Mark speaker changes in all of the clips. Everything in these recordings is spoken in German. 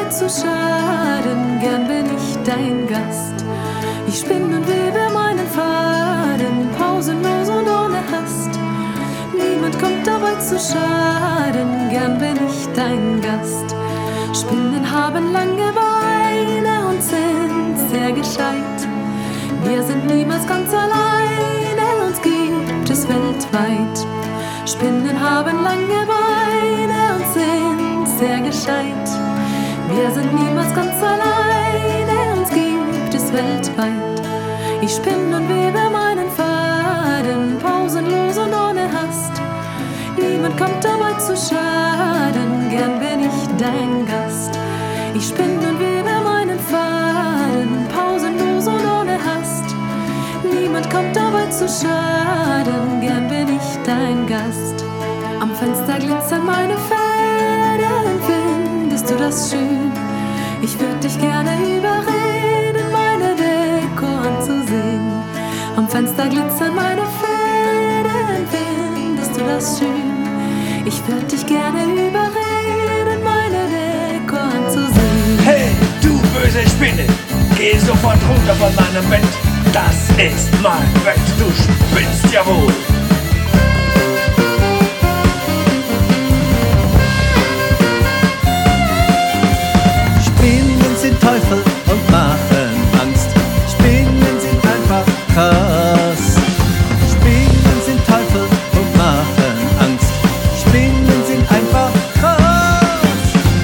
Speaker 1: dabei zu schaden, gern bin ich dein Gast. Ich spinne und webe meinen Faden, pausenlos und ohne Hast. Niemand kommt dabei zu schaden, gern bin ich dein Gast. Spinnen haben lange Beine und sind sehr gescheit. Wir sind niemals ganz alleine, uns gibt es weltweit. Spinnen haben lange Beine und sind sehr gescheit. Wir sind niemals ganz alleine, uns gibt es weltweit. Ich spinne und webe meinen Faden, pausenlos und ohne Hast. Niemand kommt dabei zu schaden, gern bin ich dein Gast. Ich spinne und webe meinen Faden, pausenlos und ohne Hast. Niemand kommt dabei zu schaden, gern bin ich dein Gast. Am Fenster glitzern meine Fäden, findest du das schön? Ich würde dich gerne überreden, meine Deko anzusehen. Am Fenster glitzern meine Fäden, findest du das schön? Ich würde dich gerne überreden, meine Deko anzusehen.
Speaker 2: Hey, du böse Spinne, geh sofort runter von meinem Bett. Das ist mein Bett, du spinnst ja wohl.
Speaker 3: Spinnen sind Teufel und machen Angst. Spinnen sind einfach krass. Spinnen sind Teufel und machen Angst. Spinnen sind einfach krass.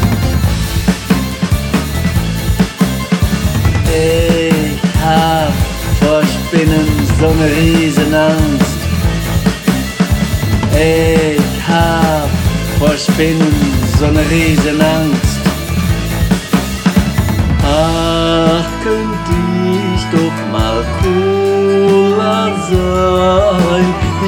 Speaker 3: Ich hab vor Spinnen so ne Riesenangst. Ich hab vor Spinnen so ne Riesenangst. Ach, könnte ich doch mal cooler sein. Die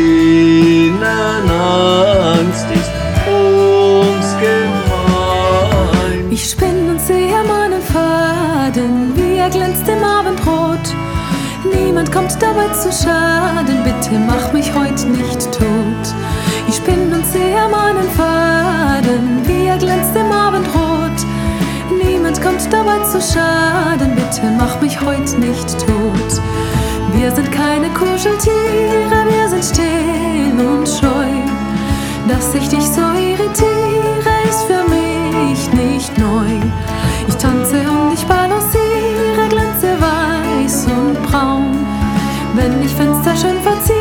Speaker 3: Spinnenangst ist uns gemein.
Speaker 1: Ich spinne und sehe meinen Faden, wie er glänzt im Abendrot. Niemand kommt dabei zu schaden, bitte mach mich heute nicht tot. Ich spinne und sehe meinen Faden, wie er glänzt im Abendrot. Niemand kommt dabei zu schaden, bitte mach mich heute nicht tot. Wir sind keine Kuscheltiere, wir sind still und scheu. Dass ich dich so irritiere, ist für mich nicht neu. Ich tanze und ich balanciere, glänze weiß und braun. Wenn ich Fenster schön verziehe,